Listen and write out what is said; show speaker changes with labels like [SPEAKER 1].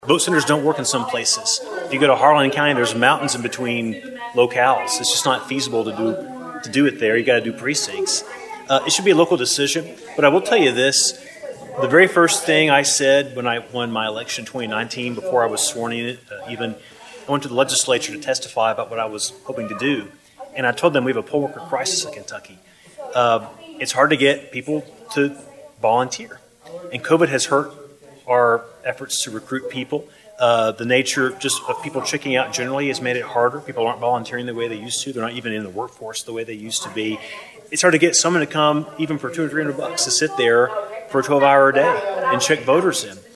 [SPEAKER 1] Vote centers don't work in some places. If you go to Harlan County, there's mountains in between locales. It's just not feasible to do it there. You got to do precincts. It should be a local decision. But I will tell you this: the very first thing I said when I won my election in 2019, before I was sworn in, I went to the legislature to testify about what I was hoping to do, and I told them we have a poll worker crisis in Kentucky. It's hard to get people to volunteer, and COVID has hurt our efforts to recruit people. The nature just of people checking out generally has made it harder. People aren't volunteering the way they used to. They're not even in the workforce the way they used to be. It's hard to get someone to come, even for $200 or $300 to sit there for a 12-hour day and check voters in.